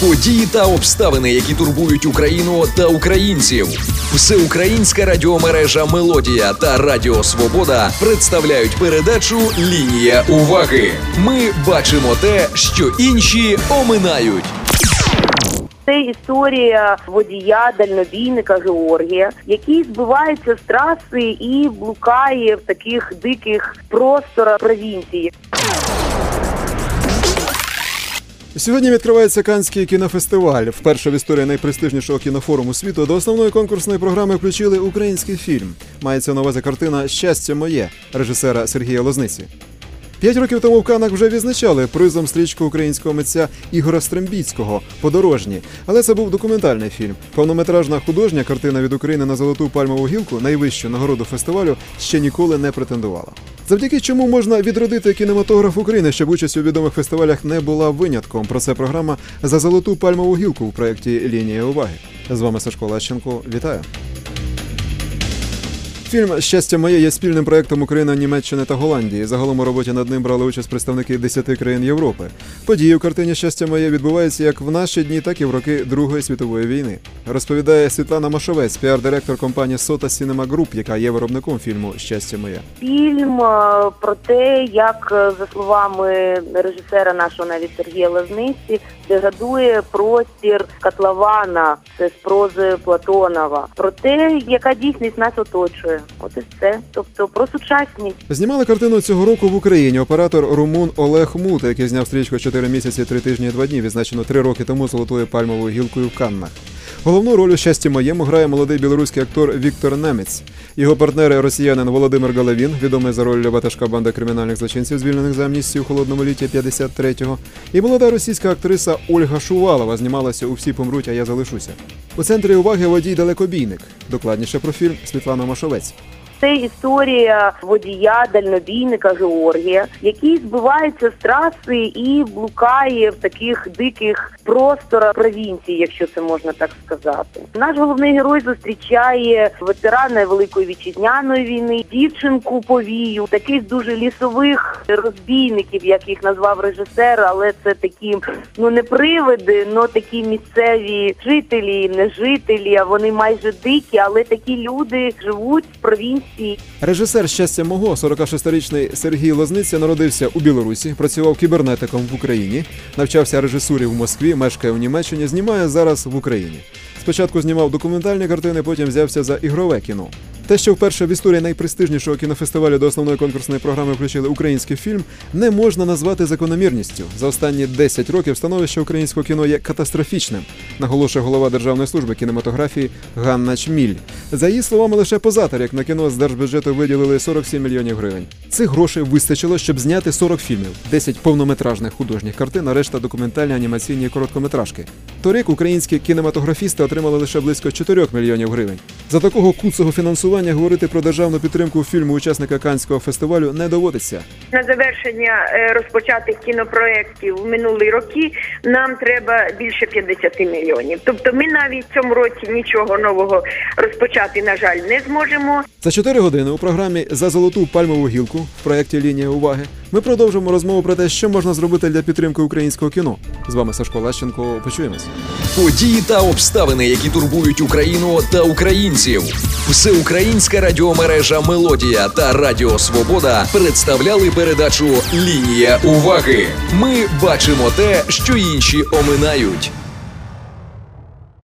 Події та обставини, які турбують Україну та українців. Всеукраїнська радіомережа «Мелодія» та Радіо Свобода представляють передачу «Лінія уваги». Ми бачимо те, що інші оминають. Це історія водія, дальнобійника Георгія, який збивається з траси і блукає в таких диких просторах провінції. Сьогодні відкривається Каннський кінофестиваль. Вперше в історії найпрестижнішого кінофоруму світу до основної конкурсної програми включили український фільм. Мається на увазі картина «Щастя моє» режисера Сергія Лозниці. 5 років тому в Каннах вже відзначали призом стрічку українського митця Ігоря Стрембіцького «Подорожні». Але це був документальний фільм. Повнометражна художня картина від України на Золоту пальмову гілку, найвищу нагороду фестивалю, ще ніколи не претендувала. Завдяки чому можна відродити кінематограф України, щоб участь у відомих фестивалях не була винятком. Про це програма «За Золоту пальмову гілку» у проєкті «Лінія уваги». З вами Сашко Лащенко. Вітаю! Фільм «Щастя моє» є спільним проєктом України, Німеччини та Голландії. Загалом у роботі над ним брали участь представники 10 країн Європи. Події у картині «Щастя моє» відбуваються як в наші дні, так і в роки Другої світової війни. Розповідає Світлана Машовець, піар-директор компанії «Сота Сінема Груп», яка є виробником фільму «Щастя моє». Фільм про те, як, за словами режисера нашого навіть Сергія Лозниці, деградує простір котлована, це з прози Платонова. Про те, яка дійсність нас оточує. От і все. Тобто про сучасність. Знімали картину цього року в Україні оператор румун Олег Мута, який зняв стрічку «4 місяці, 3 тижні і 2 дні», відзначено 3 роки тому Золотою пальмовою гілкою в Каннах. Головну роль у «Щасті моєму» грає молодий білоруський актор Віктор Немець. Його партнери – росіянин Володимир Головін, відомий за роль ватажка банди кримінальних злочинців, звільнених за амністію у холодному літі 53-го. І молода російська актриса Ольга Шувалова знімалася у «Всі помруть, а я залишуся». У центрі уваги водій-далекобійник. Докладніше про фільм Світлана Машовець. Це історія водія, дальнобійника Георгія, який збивається з траси і блукає в таких диких просторах провінції, якщо це можна так сказати. Наш головний герой зустрічає ветерана Великої Вітчизняної війни, дівчинку повію, таких дуже лісових розбійників, як їх назвав режисер, але це такі, не привиди, но такі місцеві жителі, не жителі, а вони майже дикі, але такі люди живуть в провінції. Режисер «Щастя мого», 46-річний Сергій Лозниця, народився у Білорусі, працював кібернетиком в Україні, навчався режисурі в Москві, мешкає в Німеччині, знімає зараз в Україні. Спочатку знімав документальні картини, потім взявся за ігрове кіно. Те, що вперше в історії найпрестижнішого кінофестивалю до основної конкурсної програми включили український фільм, не можна назвати закономірністю. За останні 10 років становище українського кіно є катастрофічним, наголошує голова Державної служби кінематографії Ганна Чміль. За її словами, лише позаторік на кіно з держбюджету виділили 47 мільйонів гривень. Цих грошей вистачило, щоб зняти 40 фільмів, 10 повнометражних художніх картин, а решта документальні, анімаційні і короткометражки. Торік українські кінематографісти отримали лише близько 4 мільйонів гривень. За такого куцого фінансування говорити про державну підтримку фільму учасника Каннського фестивалю не доводиться. На завершення розпочатих кінопроєктів в минулі роки нам треба більше 50 мільйонів. Тобто ми навіть в цьому році нічого нового розпочати, на жаль, не зможемо. За 4 години у програмі «За Золоту пальмову гілку» в проєкті «Лінія уваги» ми продовжимо розмову про те, що можна зробити для підтримки українського кіно. З вами Сашко Лащенко. Почуємось. Події та обставини, які турбують Україну та українців. Всеукраїнська радіомережа «Мелодія» та Радіо Свобода представляли передачу «Лінія уваги». Ми бачимо те, що інші оминають.